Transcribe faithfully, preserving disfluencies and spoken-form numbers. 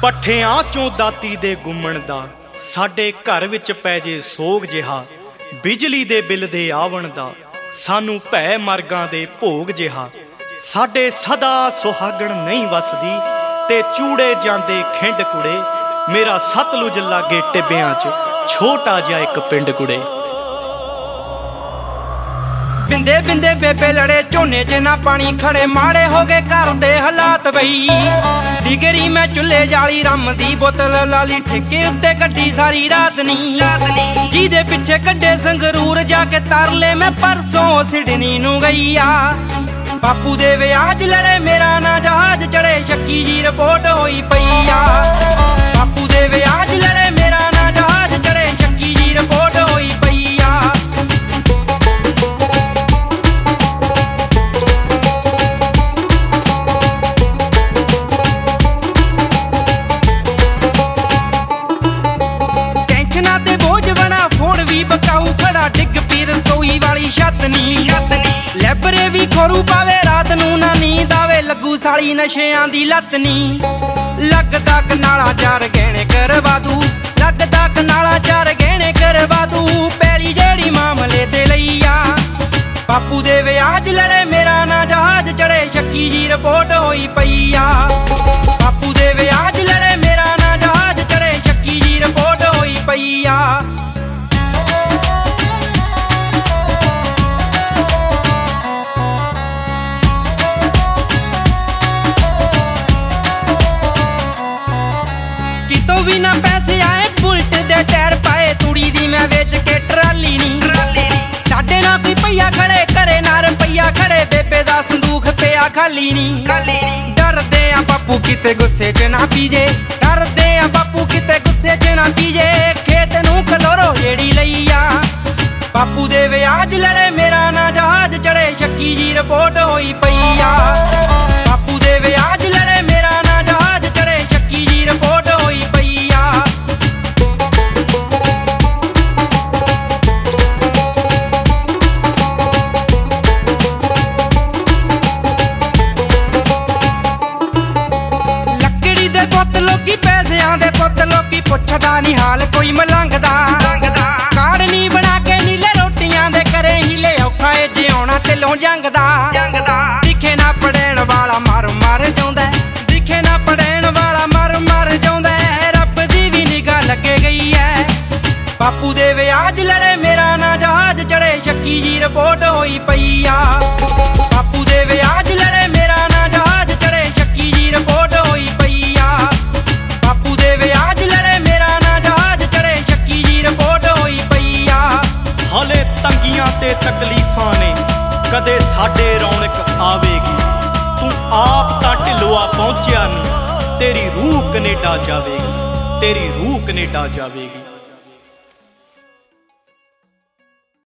ਪੱਠਿਆਂ ਚੋਂ ਦਾਤੀ ਦੇ ਗੁੰਮਣ ਦਾ ਸਾਡੇ ਘਰ ਵਿੱਚ ਪੈ ਜੇ ਸੋਗ ਜਿਹਾ, ਬਿਜਲੀ ਦੇ ਬਿੱਲ ਦੇ ਆਵਣ ਦਾ ਸਾਨੂੰ ਭੈ ਮਰਗਾਂ ਦੇ ਭੋਗ ਜਿਹਾ। ਸਾਡੇ ਸਦਾ ਸੁਹਾਗਣ ਨਹੀਂ ਵਸਦੀ ਤੇ ਚੂੜੇ ਜਾਂਦੇ ਖਿੰਡ ਕੁੜੇ, ਮੇਰਾ ਸਤਲੁਜ ਲਾਗੇ ਟਿੱਬਿਆਂ 'ਚ ਛੋਟਾ ਜਿਹਾ ਇੱਕ ਪਿੰਡ ਕੁੜੇ। ਬਿੰਦੇ ਬਿੰਦੇ ਬੇਬੇ ਲੜੇ ਝੋਨੇ 'ਚ ਨਾ ਪਾਣੀ ਖੜੇ, ਮਾੜੇ ਹੋ ਗਏ ਘਰ ਦੇ ਹਾਲਾਤ ਬਈ। ਡਿਗਰੀ ਮੈਂ ਚੁੱਲ੍ਹੇ ਜਾਲੀ ਰੰਮ ਦੀ ਬੋਤਲ ਲਾਲੀ, ਠੇਕੇ ਉੱਤੇ ਕੱਢੀ ਸਾਰੀ ਰਾਤ ਨੀ। ਜਿਹਦੇ ਪਿੱਛੇ ਕੱਢੇ ਸੰਗਰੂਰ ਜਾ ਕੇ ਤਰਲੇ, ਮੈਂ ਪਰਸੋਂ ਸਿਡਨੀ ਨੂੰ ਗਈ ਆ। ਬਾਪੂ ਦੇ ਵਿਆਹ 'ਚ ਲੜੇ ਮੇਰਾ ਨਾ ਜਹਾਜ਼ ਚੜੇ, ਸ਼ੱਕੀ ਜੀ ਰਿਪੋਰਟ ਹੋਈ ਪਈ ਆ। ਬਾਪੂ ਦੇ ਵਿਆਹ 'ਚ ਲੜੇ ਮੇਰਾ ਨਾ ਜਹਾਜ਼ ਚੜੇ, ਸ਼ੱਕੀ ਜੀ ਰਿਪੋਰਟ ਹੋਈ ਪਈ ਆ। ਟੈਨਸ਼ਨਾਂ ਤੇ ਬੋਝ ਬਣਾ ਫੋਨ ਵੀ ਬਕਾਊ ਖੜਾ, ਡਿੱਗ ਪੀ ਰਸੋਈ ਵਾਲੀ ਛੱਤ ਨੀ। ਲੈਬਰੇ ਵੀ ਖੋਰੂ ਪਾਵੇ ਰਾਤ ਨੂੰ ਨਾ ਨੀਂਦ ਆਵੇ, ਲੱਗੂ ਸਾਲੀ ਨਸ਼ਿਆਂ ਦੀ ਲੱਤ ਨੀ। ਲੱਗਦਾ ਕਨਾਲਾ ਚਾਰ ਗਹਿਣੇ ਕਰਵਾ ਦੂ, ਲੱਗਦਾ ਕਨਾਲਾ ਚਾਰ ਗਹਿਣੇ ਕਰਵਾ ਦੂ, ਪੈਲੀ ਜਿਹੜੀ ਮਾਮਲੇ ਤੇ ਲਈ ਆ। ਬਾਪੂ ਦੇ ਵਿਆਹ 'ਚ ਲੜੇ ਮੇਰਾ ਨਾ ਜਹਾਜ਼ ਚੜੇ, ਸ਼ੱਕੀ ਜੀ ਰਿਪੋਰਟ ਹੋਈ ਪਈ ਆ। ਬਾਪੂ ਦੇ ਵਿਆਹ 'ਚ ਲੜੇ ਮੇਰਾ ਨਾ ਜਹਾਜ਼ ਚੜੇ, ਸ਼ੱਕੀ ਜੀ ਰਿਪੋਰਟ ਹੋਈ ਪਈ ਆ। ਕਿਤੋਂ ਵੀ ਨਾ ਪੈਸੇ ਆਏ, ਬੁਲਟ ਦੇ ਟਾਇਰ ਪਾਏ, ਤੂੜੀ ਦੀ ਮੈਂ ਵੇਚ ਕੇ ਟਰਾਲੀ ਨੀ। ਸਾਡੇ ਨਾਲ ਕੋਈ ਪਈਆ ਖੜੇ ਘਰੇ ਨਾ ਰੁਪਈਆ ਖੜੇ, ਬੇਬੇ ਦਾ ਸੰਦੂਖ ਪਿਆ ਖਾਲੀ ਨੀ। ਡਰਦੇ ਆ ਬਾਪੂ ਕਿਤੇ ਗੁੱਸੇ 'ਚ ਨਾ ਪੀਜੇ, ਡਰਦੇ ਆ ਬਾਪੂ ਕਿਤੇ ਗੁੱਸੇ 'ਚ ਨਾ ਪੀਜੇ, ਖੇਤ ਨੂੰ ਕਲੋਰੋ ਜਿਹੜੀ ਲਈ ਆ। ਬਾਪੂ ਦੇ ਵਿਆਹ 'ਚ ਲੜੇ ਮੇਰਾ ਨਾ ਜਹਾਜ਼ ਚੜੇ, ਸ਼ੱਕੀ ਜੀ ਰਿਪੋਰਟ ਹੋਈ ਪਈ ਆ। ਬਾਪੂ ਦੇ ਵਿਆਹ 'ਚ ਲੜੇ ਮੇਰਾ ਨਾ ਜਹਾਜ਼ ਚੜੇ, ਸ਼ੱਕੀ ਜੀ ਰਿਪੋਰਟ ਹੋਈ ਪਈ ਆ। ਲੱਕੜੀ ਦੇ ਪੁੱਤ ਲੋਕੀ, ਪੈਸਿਆਂ ਦੇ ਪੁੱਤ ਲੋਕੀ, ਪੁੱਛਦਾ ਨੀ ਹਾਲ ਕੋਈ ਮਲੰਗ ਦਾ। ਕਾਰਡ ਨੀ ਬਣਾ ਕੇ ਨੀਲੇ ਰੋਟੀਆਂ ਦੇ ਕਰੇ ਹੀਲੇ, ਔਖਾ ਏ ਜਿਉਣਾ ਢਿੱਲੋਂ ਜੰਗ ਦਾ। ਦਿਖੇ ਨਾ ਪੜੇਣ ਵਾਲਾ ਮਰ ਮਰ ਜਾਉਂਦਾ, ਦਿਖੇ ਨਾ ਪੜੇਣ ਵਾਲਾ ਮਰ ਮਰ ਜਾਉਂਦਾ, ਰੱਬ ਦੀ ਵੀ ਨਿਗਾਹ ਲੱਗੇ ਗਈ ਐ। ਬਾਪੂ ਦੇ ਵਿਆਹ 'ਚ ਲੜੇ ਮੇਰਾ ਨਾ ਜਹਾਜ਼ ਚੜੇ, ਸ਼ੱਕੀ ਜੀ ਰਿਪੋਰਟ ਹੋਈ ਪਈ ਆ। ਬਾਪੂ ਦੇ ਵਿਆਹ 'ਚ ਲੜੇ ਮੇਰਾ ਨਾ ਜਹਾਜ਼ ਚੜੇ, ਸ਼ੱਕੀ ਜੀ ਰਿਪੋਰਟ ਹੋਈ ਪਈ ਆ। ਬਾਪੂ ਦੇ ਵਿਆਹ 'ਚ ਲੜੇ ਮੇਰਾ ਨਾ ਜਹਾਜ਼ ਚੜੇ, ਸ਼ੱਕੀ ਜੀ ਰਿਪੋਰਟ ਹੋਈ ਪਈ ਆ। ਹਲੇ ਤੰਗੀਆਂ ਤੇ ਤਕਲੀਫਾਂ ਨੇ, ਕਦੇ ਸਾਡੇ ਰੌਣਕ ਆਵੇਗੀ। ਤੂੰ ਆਪ ਤਾਂ ਢਿੱਲੋਆ ਪਹੁੰਚਿਆ ਨਹੀਂ, ਤੇਰੀ ਰੂਹ ਕਨੇਡਾ ਜਾਵੇਗੀ, ਤੇਰੀ ਰੂਹ ਕਨੇਡਾ ਜਾਵੇਗੀ।